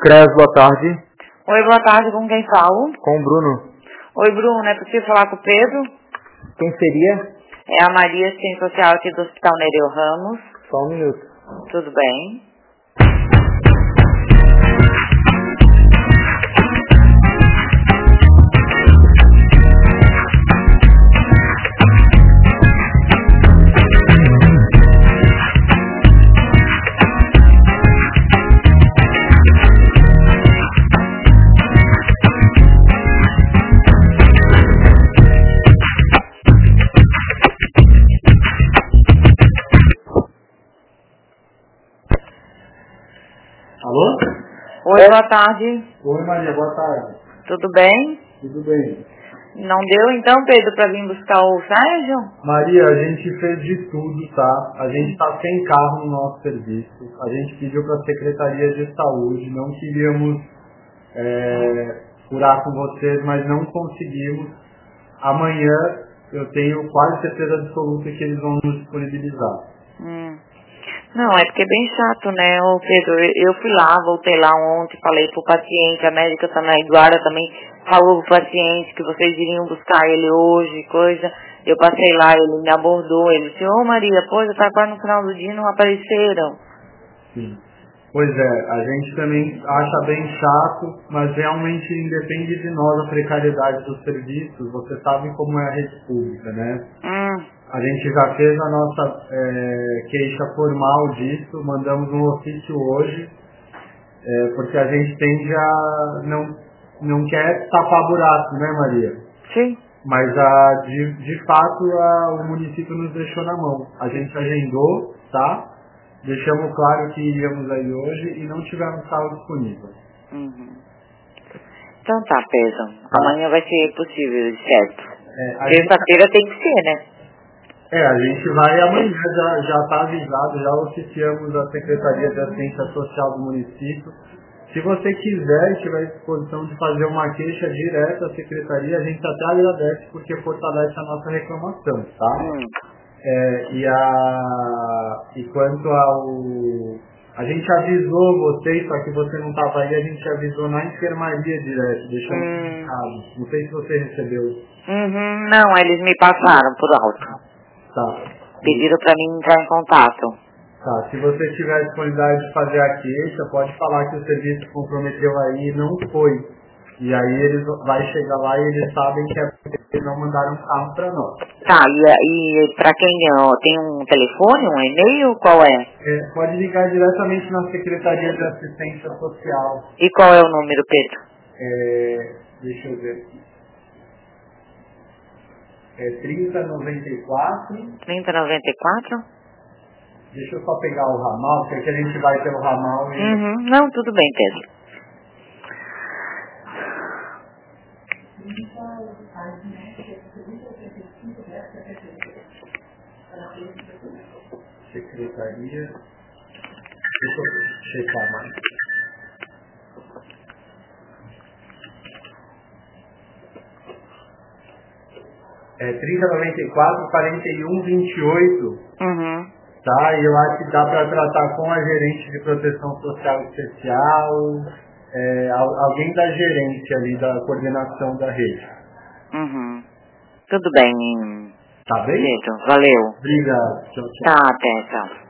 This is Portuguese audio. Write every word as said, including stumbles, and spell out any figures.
CRES, boa tarde. Oi, boa tarde, com quem falo? Com o Bruno. Oi, Bruno, é possível falar com o Pedro? Quem seria? É a Maria, assistente social aqui do Hospital Nereu Ramos. Só um minuto. Tudo bem? Alô? Oi, É. boa tarde. Oi, Maria, boa tarde. Tudo bem? Tudo bem? Não deu então, Pedro, para vir buscar o Sérgio? Maria, a gente fez de tudo, tá? A gente tá sem carro no nosso serviço. A gente pediu para a Secretaria de Saúde, não queríamos é, furar com vocês, mas não conseguimos. Amanhã eu tenho quase certeza absoluta que eles vão nos disponibilizar. Hum. Não, é porque é bem chato, né, ô Pedro? Eu fui lá, voltei lá ontem, falei pro paciente, a médica também, a Eduarda também falou pro paciente que vocês iriam buscar ele hoje, coisa. Eu passei lá, ele me abordou, ele disse, ô Maria, pô, já tá quase no final do dia e não apareceram. Sim. Pois é, a gente também acha bem chato, mas realmente independe de nós a precariedade dos serviços. Você sabe como é a rede pública, né? Hum. A gente já fez a nossa é, queixa formal disso, mandamos um ofício hoje, é, porque a gente tende a não, não quer tapar buraco, né, Maria? Sim. Mas a, de, de fato a, o município nos deixou na mão. A gente agendou, tá? Deixamos claro que iríamos aí hoje e não tivemos carro disponível. Uhum. Então tá, Pedro. Tá. Amanhã vai ser possível, certo? É, a gente- Terça-feira tem que ser, né? É, a gente vai amanhã, já já está avisado, já oficiamos a Secretaria de Assistência Social do município. Se você quiser e tiver disposição de fazer uma queixa direta à Secretaria, a gente até agradece porque fortalece a nossa reclamação, tá? Hum. É, e, a, e quanto ao... A gente avisou você, só que você não estava aí, a gente avisou na enfermaria direto, deixando Hum. comunicado. Não sei se você recebeu. Uhum. Não, eles me passaram por alto. Tá. Pediram pra mim entrar em contato. Tá, se você tiver disponibilidade de fazer a queixa, pode falar que o serviço comprometeu aí e não foi. E aí eles vai chegar lá e eles sabem que é porque eles não mandaram carro para nós. Tá, e, e pra quem ó, tem um telefone, um e-mail, qual é? É, pode ligar diretamente na Secretaria de Assistência Social. E qual é o número, Pedro? É, deixa eu ver aqui. É trinta noventa e quatro. trinta noventa e quatro? Deixa eu só pegar o ramal, porque aqui a gente vai pelo ramal e... Uhum. Não, tudo bem, Pedro. Secretaria... Deixa eu checar mais. É trinta noventa e quatro, quarenta e um, vinte e oito. Uhum. Tá? E eu acho que dá para tratar com a gerente de proteção social especial, é, al- alguém da gerência ali, da coordenação da rede. Uhum. Tudo bem, Tá bem? Pedro. Valeu. Obrigado. Tchau, tchau. Tá, até, tchau.